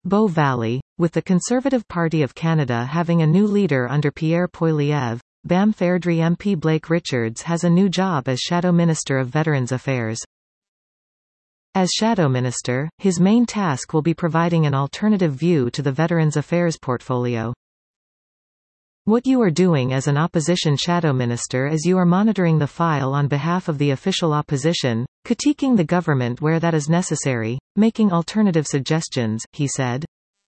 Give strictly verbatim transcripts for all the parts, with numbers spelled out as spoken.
Bow Valley, with the Conservative Party of Canada having a new leader under Pierre Poilievre, Banff Airdrie M P Blake Richards has a new job as Shadow Minister of Veterans Affairs. As Shadow Minister, his main task will be providing an alternative view to the Veterans Affairs portfolio. What you are doing as an opposition shadow minister is you are monitoring the file on behalf of the official opposition, critiquing the government where that is necessary, making alternative suggestions, he said.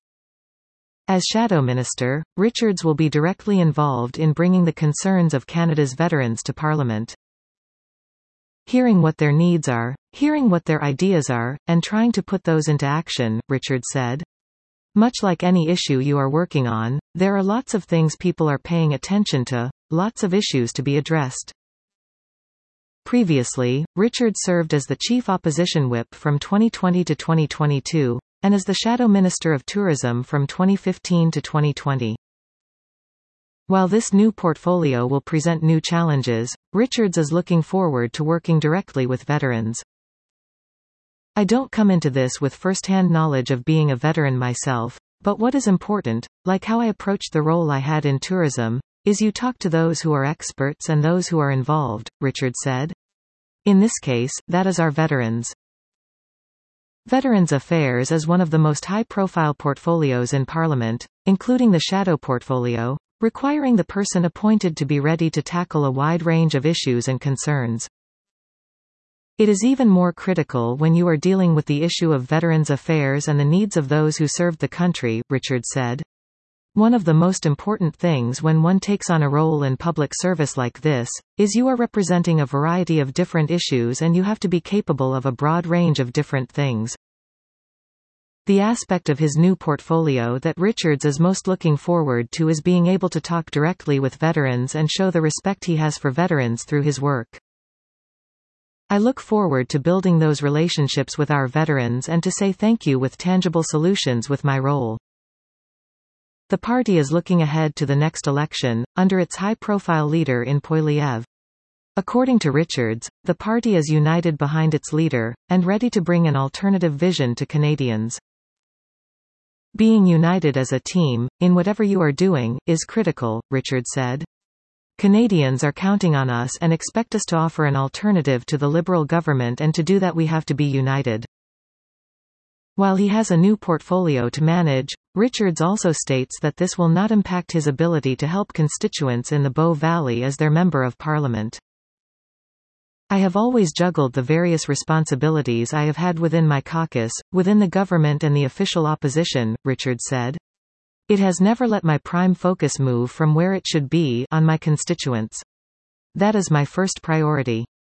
As shadow minister, Richards will be directly involved in bringing the concerns of Canada's veterans to Parliament. Hearing what their needs are, hearing what their ideas are, and trying to put those into action, Richards said. Much like any issue you are working on, there are lots of things people are paying attention to, lots of issues to be addressed. Previously, Richards served as the Chief Opposition Whip from twenty twenty to twenty twenty-two, and as the Shadow Minister of Tourism from twenty fifteen to twenty twenty. While this new portfolio will present new challenges, Richards is looking forward to working directly with veterans. I don't come into this with first-hand knowledge of being a veteran myself, but what is important, like how I approached the role I had in tourism, is you talk to those who are experts and those who are involved, Richards said. In this case, that is our veterans. Veterans Affairs is one of the most high-profile portfolios in Parliament, including the shadow portfolio, requiring the person appointed to be ready to tackle a wide range of issues and concerns. It is even more critical when you are dealing with the issue of veterans' affairs and the needs of those who served the country, Richards said. One of the most important things when one takes on a role in public service like this, is you are representing a variety of different issues and you have to be capable of a broad range of different things. The aspect of his new portfolio that Richards is most looking forward to is being able to talk directly with veterans and show the respect he has for veterans through his work. I look forward to building those relationships with our veterans and to say thank you with tangible solutions with my role. The party is looking ahead to the next election, under its high-profile leader in Poilievre. According to Richards, the party is united behind its leader, and ready to bring an alternative vision to Canadians. Being united as a team, in whatever you are doing, is critical, Richards said. Canadians are counting on us and expect us to offer an alternative to the Liberal government, and to do that we have to be united. While he has a new portfolio to manage, Richards also states that this will not impact his ability to help constituents in the Bow Valley as their Member of Parliament. I have always juggled the various responsibilities I have had within my caucus, within the government and the official opposition, Richards said. It has never let my prime focus move from where it should be, on my constituents. That is my first priority.